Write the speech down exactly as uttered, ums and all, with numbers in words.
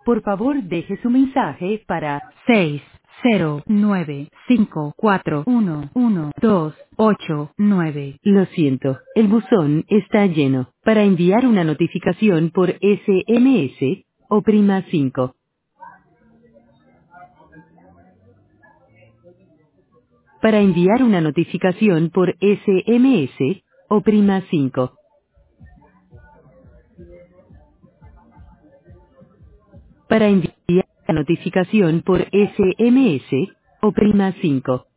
Por favor, deje su mensaje para seis cero nueve cinco cuatro uno uno dos ocho nueve. Lo siento, el buzón está lleno. Para enviar una notificación por S M S, oprima cinco. Para enviar una notificación por S M S, oprima cinco. Para enviar una notificación por S M S, oprima cinco.